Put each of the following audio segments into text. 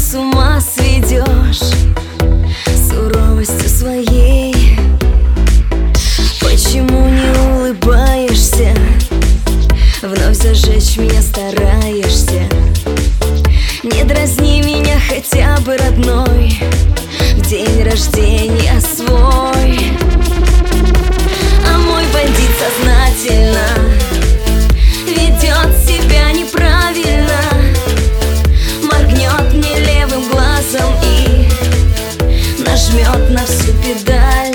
с ума сведешь суровостью своей. Почему не улыбаешься? Вновь зажечь меня стараешься. Не дразни меня хотя бы, родной, в день рождения свой. А мой бандит сознательно ведет себя неправильно, моргнет мне левым глазом и нажмет на всю педаль.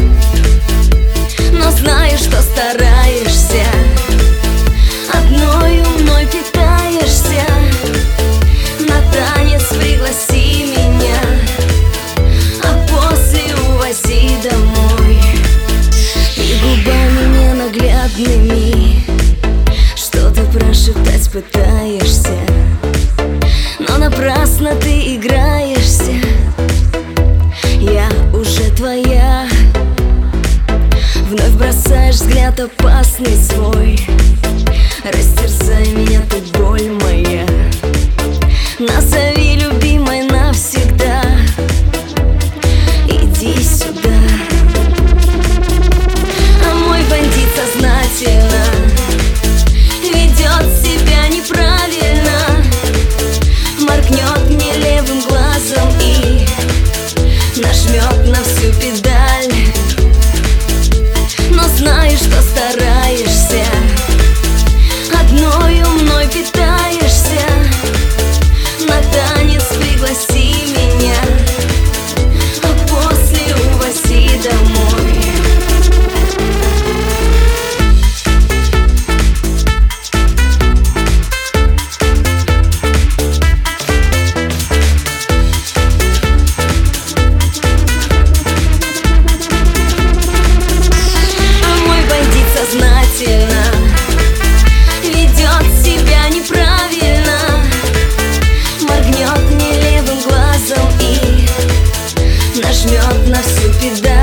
Но знаю, что стараешься, одной мной питаешься. На танец пригласи меня, а после увози домой. И губами ненаглядными что-то прошептать пытаешься, но напрасно ты играешься. Я уже твоя. Вновь бросаешь взгляд опасный свой. Растерзай меня, ты боль моя. Назови любимой навсегда. Иди сюда. А мой бандит сознательно ведет себя неправильно, моргнет мне левым глазом и нажмет на всю педаль. Но знаю, что стараешься, одною мной питаешься. На танец пригласи меня, а после увози домой. Ведет себя неправильно, моргнет мне левым глазом и нажмет на всю педаль.